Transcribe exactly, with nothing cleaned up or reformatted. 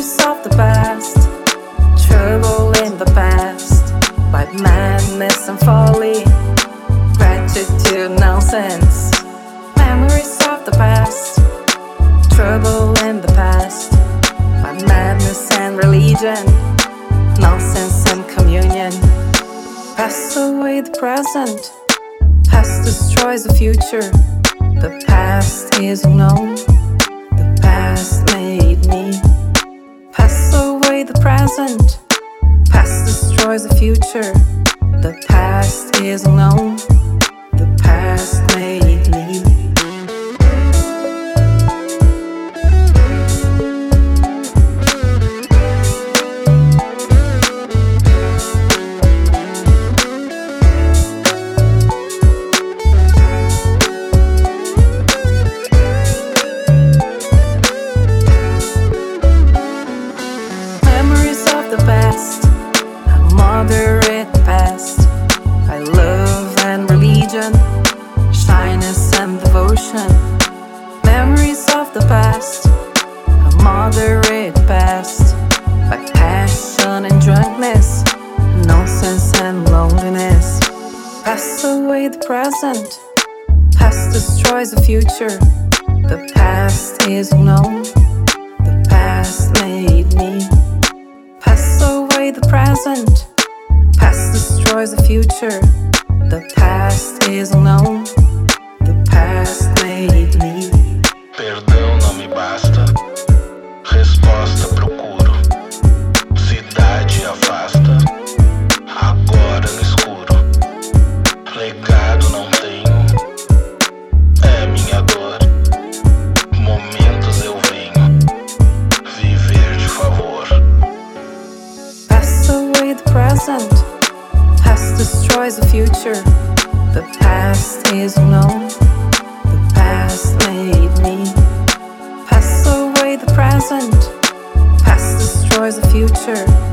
Memories of the past, trouble in the past, by madness and folly, gratitude, nonsense. Memories of the past, trouble in the past, by madness and religion, nonsense and communion. Pass away the present, past destroys the future. The past is unknown, the past made me. Pass away the present, past destroys the future. The past is unknown, the past made me. The past, a moderate past, by love and religion, shyness and devotion. Memories of the past, a moderate past, by passion and drunkenness, nonsense and loneliness. Pass away the present, past destroys the future. The past is unknown, the past made me. Pass away the present, past destroys the future. The past is unknown, the past made me. Perdão não me basta, resposta procuro. Cidade afasta, agora no escuro. Legado não tenho, é minha dor. Momentos eu venho, viver de favor. Pass away the present, past destroys the future. The past is unknown, the past made me. Pass away the present, past destroys the future.